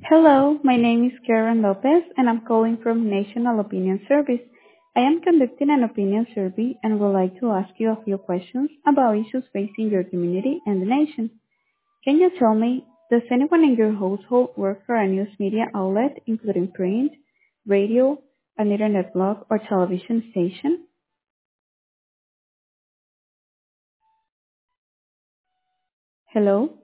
Hello, my name is Karen Lopez and I'm calling from National Opinion Service. I am conducting an opinion survey and would like to ask you a few questions about issues facing your community and the nation. Can you tell me, does anyone in your household work for a news media outlet, including print, radio, an internet blog, or television station? Hello?